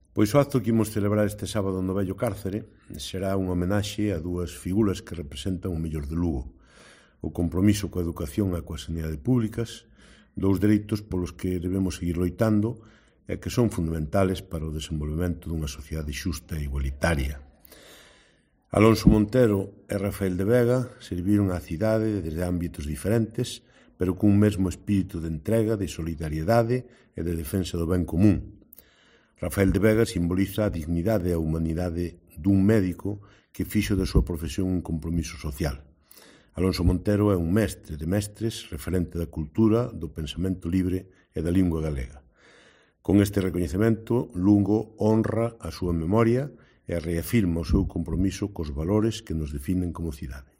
Pois o acto que imos celebrar este sábado no Vello Cárcere será unha homenaxe a dúas figuras que representan o mellor de Lugo: o compromiso coa educación e coa sanidade públicas, dous dereitos polos que debemos seguir loitando e que son fundamentales para o desenvolvemento dunha sociedade xusta e igualitaria. Alonso Montero e Rafael de Vega serviron á cidade desde ámbitos diferentes, pero cun mesmo espírito de entrega, de solidariedade e de defensa do ben común. Rafael de Vega simboliza a dignidade e a humanidade dun médico que fixo da súa profesión un compromiso social. Alonso Montero é un mestre de mestres, referente da cultura, do pensamento libre e da lingua galega. Con este recoñecemento, Lugo honra a súa memoria e reafirma o seu compromiso cos valores que nos definen como cidade.